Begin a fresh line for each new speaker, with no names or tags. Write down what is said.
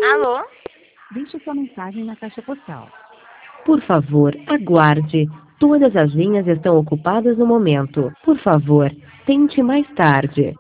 Alô?
Deixe sua mensagem na caixa postal.
Por favor, aguarde. Todas as linhas estão ocupadas no momento. Por favor, tente mais tarde.